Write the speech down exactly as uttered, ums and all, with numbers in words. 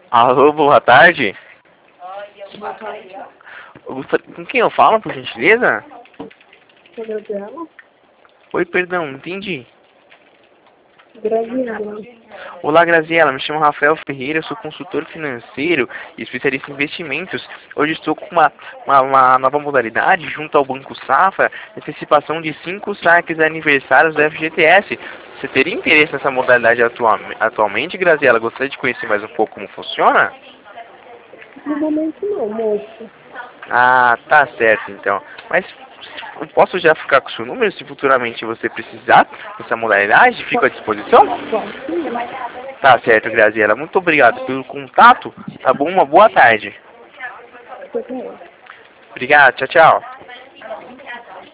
Alô, boa tarde. Boa tarde. Eu gostaria- Com quem eu falo, por gentileza? Sou Graziela. Oi, perdão, não entendi. Graziela. Olá, Graziela, me chamo Rafael Ferreira, sou consultor financeiro e especialista em investimentos. Hoje estou com uma, uma, uma nova modalidade junto ao Banco Safra, antecipação de cinco saques aniversários da F G T S. Você teria interesse nessa modalidade atual, atualmente, Graziela? Gostaria de conhecer mais um pouco como funciona? No momento não, moço. Ah, tá certo então. Mas eu posso já ficar com o seu número se futuramente você precisar dessa modalidade? Fico à disposição? Pode sim. Tá certo, Graziela. Muito obrigado pelo contato. Tá bom? Uma boa tarde. Você quer? Obrigado. Tchau, tchau.